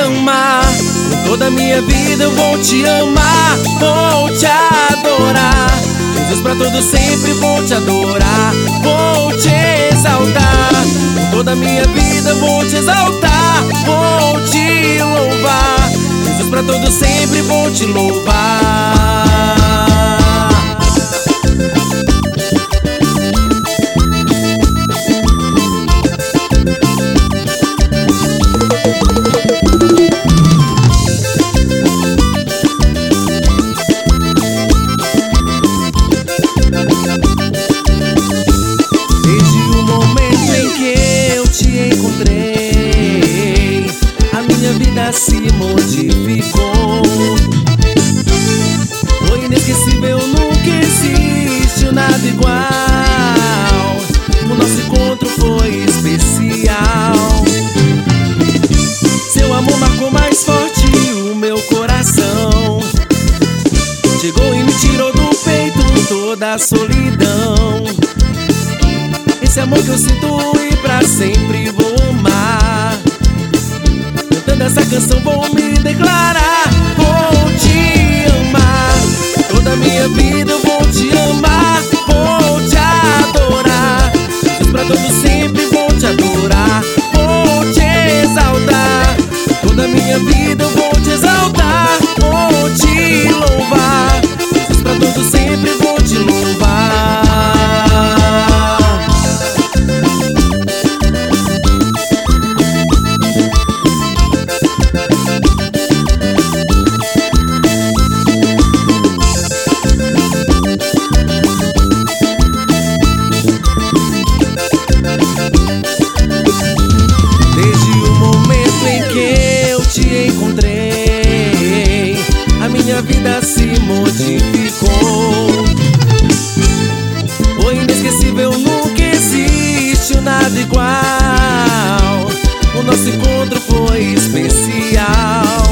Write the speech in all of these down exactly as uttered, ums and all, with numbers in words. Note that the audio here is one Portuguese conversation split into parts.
amar. Com toda a minha vida eu vou te amar, vou te adorar. Jesus, pra todo sempre vou te adorar, vou te exaltar. Com toda a minha vida eu vou te exaltar, vou te louvar. Jesus, pra todo sempre vou te louvar. Se modificou, foi inesquecível, nunca existiu nada igual. O nosso encontro foi especial. Seu amor marcou mais forte o meu coração. Chegou e me tirou do peito toda a solidão. Esse amor que eu sinto e pra sempre vou amar. Cantando essa canção vou me declarar, vou te amar. Toda a minha vida eu vou te amar, vou te adorar. Jesus, pra todo sempre vou te adorar, vou te exaltar. Toda a minha vida eu vou te exaltar, vou te louvar. Jesus, pra todo sempre vou te louvar. Minha vida se modificou, foi inesquecível, nunca existiu nada igual. O nosso encontro foi especial.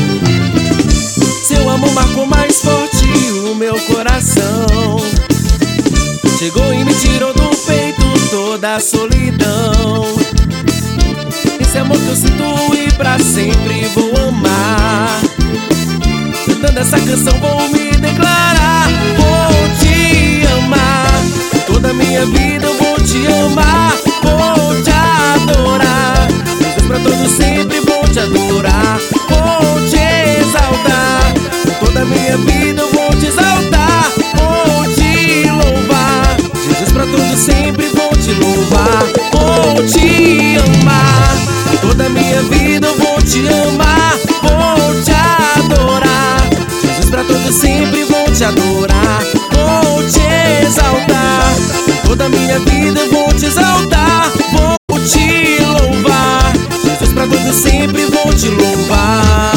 Seu amor marcou mais forte o meu coração. Chegou e me tirou do peito toda a solidão. Esse amor que eu sinto e pra sempre vou amar. Cantando essa canção vou me declarar, vou te amar. Toda a minha vida eu vou te amar, vou te adorar. Jesus, pra todo sempre vou te adorar, vou te exaltar. Toda a minha vida eu vou te exaltar, vou te louvar. Jesus, pra todo sempre vou te louvar, vou te amar. Toda a minha vida eu vou te amar, vou te adorar. Jesus, pra todo sempre vou te adorar, vou te exaltar. Toda a minha vida eu vou te exaltar, vou te louvar. Jesus, pra todo sempre vou te louvar.